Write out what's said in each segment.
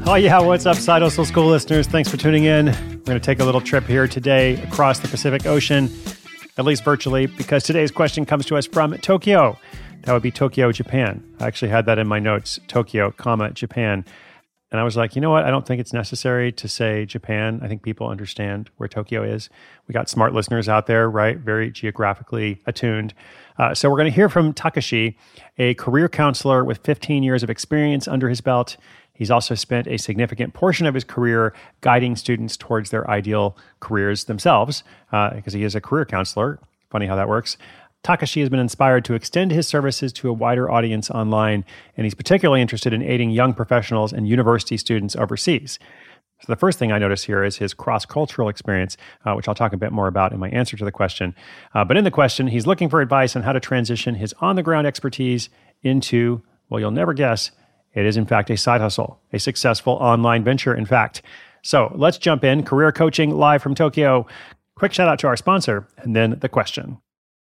Oh yeah, what's up, Side Hustle School listeners? Thanks for tuning in. We're going to take a little trip here today across the Pacific Ocean, at least virtually, because today's question comes to us from Tokyo. That would be Tokyo, Japan. I actually had that in my notes, Tokyo, Japan. And I was like, you know what? I don't think it's necessary to say Japan. I think people understand where Tokyo is. We got smart listeners out there, right? Very geographically attuned. So we're going to hear from Takashi, a career counselor with 15 years of experience under his belt. He's also spent a significant portion of his career guiding students towards their ideal careers themselves, because he is a career counselor. Funny how that works. Takashi has been inspired to extend his services to a wider audience online, and he's particularly interested in aiding young professionals and university students overseas. So the first thing I notice here is his cross-cultural experience, which I'll talk a bit more about in my answer to the question. But in the question, he's looking for advice on how to transition his on-the-ground expertise into, well, you'll never guess, it is in fact a side hustle, a successful online venture, in fact. So let's jump in. Career coaching live from Tokyo. Quick shout out to our sponsor, and then the question.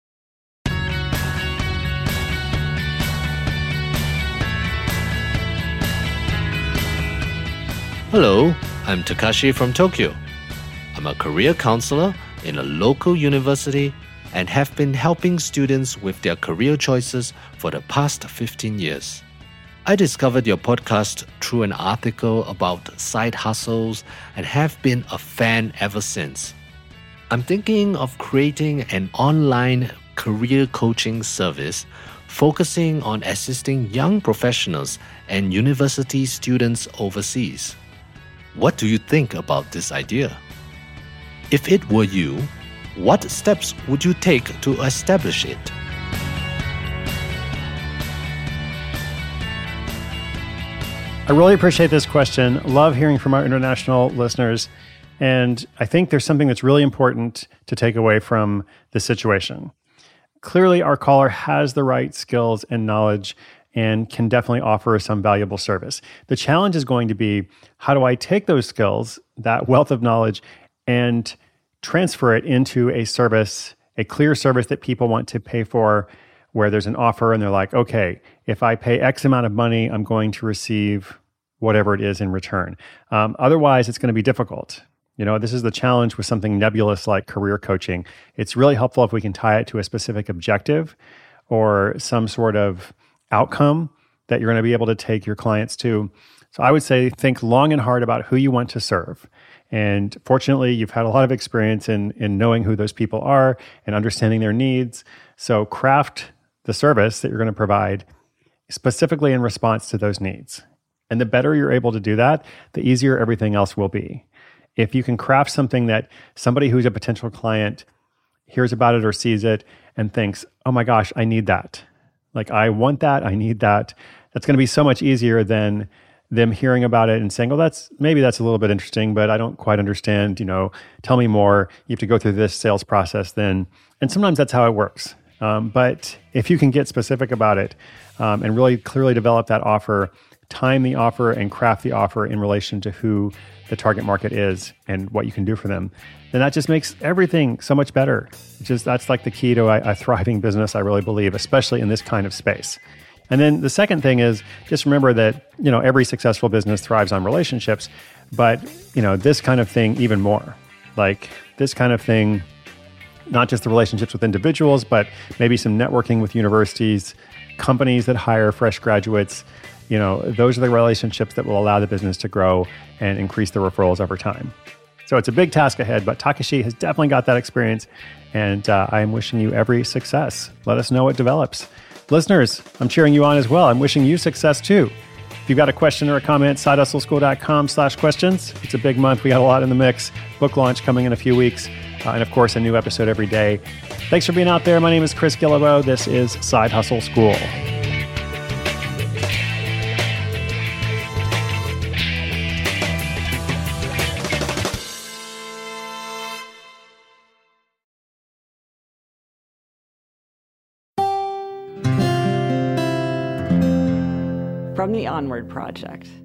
Hello, I'm Takashi from Tokyo. I'm a career counselor in a local university and have been helping students with their career choices for the past 15 years. I discovered your podcast through an article about side hustles and have been a fan ever since. I'm thinking of creating an online career coaching service focusing on assisting young professionals and university students overseas. What do you think about this idea? If it were you, what steps would you take to establish it? I really appreciate this question. Love hearing from our international listeners. And I think there's something that's really important to take away from this situation. Clearly, our caller has the right skills and knowledge and can definitely offer some valuable service. The challenge is going to be, how do I take those skills, that wealth of knowledge, and transfer it into a service, a clear service that people want to pay for, where there's an offer and they're like, okay, if I pay X amount of money, I'm going to receive whatever it is in return. Otherwise, it's going to be difficult. You know, this is the challenge with something nebulous like career coaching. It's really helpful if we can tie it to a specific objective or some sort of outcome that you're going to be able to take your clients to. So I would say think long and hard about who you want to serve. And fortunately, you've had a lot of experience in knowing who those people are and understanding their needs. So craft the service that you're going to provide specifically in response to those needs. And the better you're able to do that, the easier everything else will be. If you can craft something that somebody who's a potential client hears about it or sees it and thinks, oh my gosh, I need that. Like, I want that, I need that. That's going to be so much easier than them hearing about it and saying, oh, maybe that's a little bit interesting, but I don't quite understand, tell me more. You have to go through this sales process then. And sometimes that's how it works. But if you can get specific about it and really clearly develop that offer, time the offer and craft the offer in relation to who the target market is and what you can do for them, then that just makes everything so much better. That's like the key to a thriving business, I really believe, especially in this kind of space. And then the second thing is just remember that, every successful business thrives on relationships, but, this kind of thing even more. Like this kind of thing, not just the relationships with individuals, but maybe some networking with universities, companies that hire fresh graduates. Those are the relationships that will allow the business to grow and increase the referrals over time. So it's a big task ahead, but Takashi has definitely got that experience, and I am wishing you every success. Let us know what develops. Listeners, I'm cheering you on as well. I'm wishing you success too. If you've got a question or a comment, sidehustleschool.com/questions. It's a big month. We got a lot in the mix. Book launch coming in a few weeks. And of course, a new episode every day. Thanks for being out there. My name is Chris Guillebeau. This is Side Hustle School. From the Onward Project.